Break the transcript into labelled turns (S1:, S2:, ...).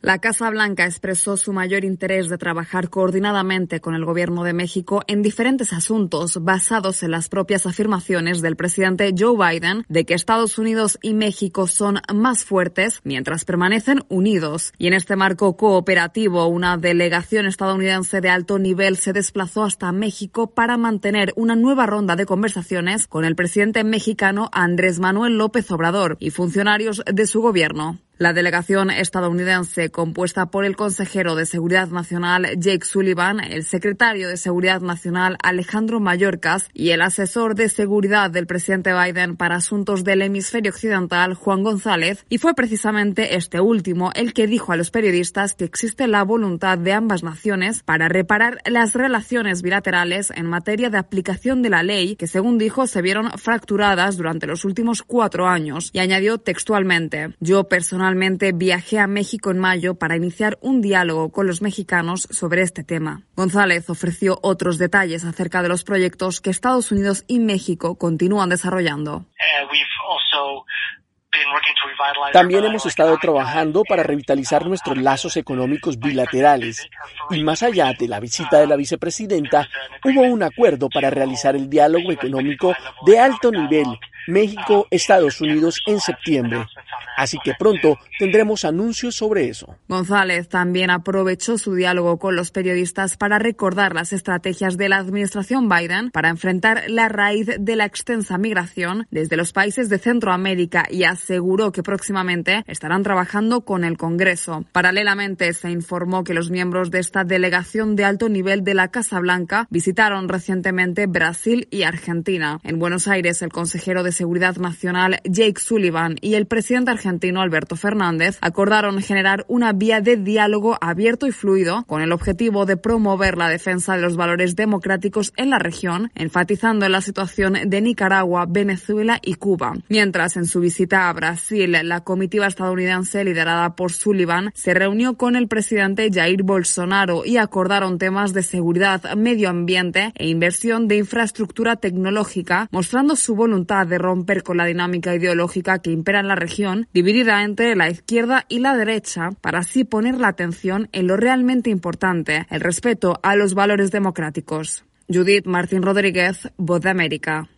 S1: La Casa Blanca expresó su mayor interés de trabajar coordinadamente con el Gobierno de México en diferentes asuntos basados en las propias afirmaciones del presidente Joe Biden de que Estados Unidos y México son más fuertes mientras permanecen unidos. Y en este marco cooperativo, una delegación estadounidense de alto nivel se desplazó hasta México para mantener una nueva ronda de conversaciones con el presidente mexicano Andrés Manuel López Obrador y funcionarios de su gobierno. La delegación estadounidense, compuesta por el consejero de Seguridad Nacional Jake Sullivan, el secretario de Seguridad Nacional Alejandro Mayorkas y el asesor de seguridad del presidente Biden para asuntos del hemisferio occidental, Juan González, y fue precisamente este último el que dijo a los periodistas que existe la voluntad de ambas naciones para reparar las relaciones bilaterales en materia de aplicación de la ley que, según dijo, se vieron fracturadas durante los últimos 4 años, y añadió textualmente: "Yo personalmente viajé a México en mayo para iniciar un diálogo con los mexicanos sobre este tema". González ofreció otros detalles acerca de los proyectos que Estados Unidos y México continúan desarrollando.
S2: También hemos estado trabajando para revitalizar nuestros lazos económicos bilaterales. Y más allá de la visita de la vicepresidenta, hubo un acuerdo para realizar el diálogo económico de alto nivel México-Estados Unidos en septiembre. Así que pronto tendremos anuncios sobre eso.
S1: González también aprovechó su diálogo con los periodistas para recordar las estrategias de la administración Biden para enfrentar la raíz de la extensa migración desde los países de Centroamérica, y aseguró que próximamente estarán trabajando con el Congreso. Paralelamente, se informó que los miembros de esta delegación de alto nivel de la Casa Blanca visitaron recientemente Brasil y Argentina. En Buenos Aires, el consejero de Seguridad Nacional Jake Sullivan y el presidente argentino Alberto Fernández acordaron generar una vía de diálogo abierto y fluido con el objetivo de promover la defensa de los valores democráticos en la región, enfatizando en la situación de Nicaragua, Venezuela y Cuba. Mientras, en su visita a Brasil, la comitiva estadounidense liderada por Sullivan se reunió con el presidente Jair Bolsonaro y acordaron temas de seguridad, medio ambiente e inversión de infraestructura tecnológica, mostrando su voluntad de romper con la dinámica ideológica que impera en la región, dividida entre la izquierda y la derecha, para así poner la atención en lo realmente importante: el respeto a los valores democráticos. Judith Martín Rodríguez, Voz de América.